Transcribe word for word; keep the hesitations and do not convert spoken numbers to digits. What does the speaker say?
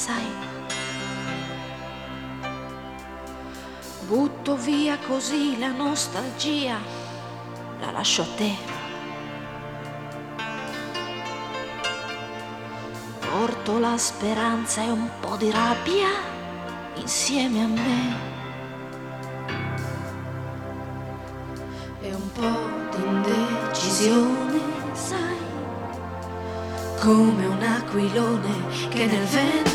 sai. Butto via così la nostalgia, la lascio a te. Porto la speranza e un po' di rabbia insieme a me. E un po' di indecisione, sai, come un aquilone che nel vento